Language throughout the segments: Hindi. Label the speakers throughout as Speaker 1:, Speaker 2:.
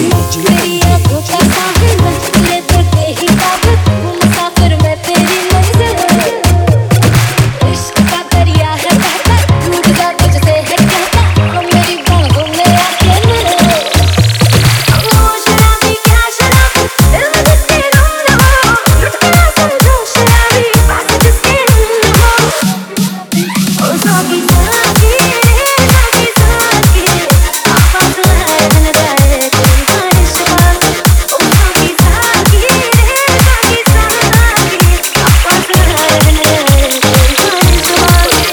Speaker 1: तेरी आंखों का साहिल ले तेरे ही काबिल हूँ मुसाफिर मैं तेरी मंजिल इश्क का दरिया है बहता टूट जा तुझसे है कहता हम मेरी बाहों में आके मिले वो शराबी क्या शराबी दिल में जिसके तुम न हो लुट गया समझो शराबी बात जिसके तुम न हो ओ साकी साकी साकी साकी आवाज़ है न जाए कोई ख्वाहिश ओ साकी साकी साकी साकी आवाज़ है न जाए कोई ख्वाहिश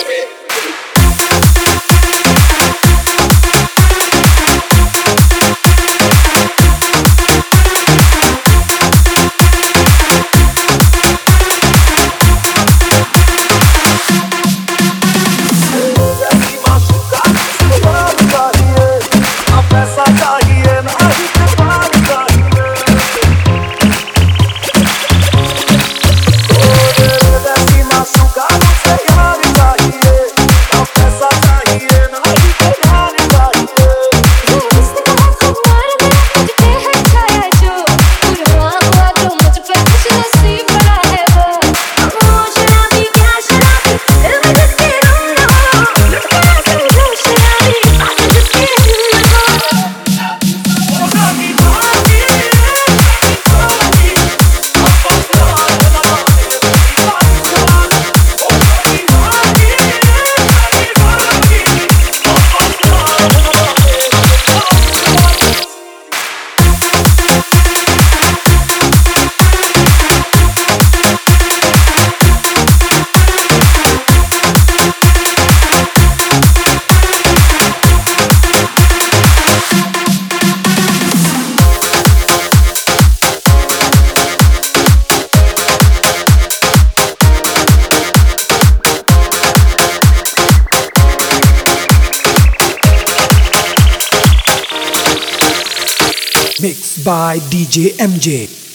Speaker 2: Mixed by DJ MJ.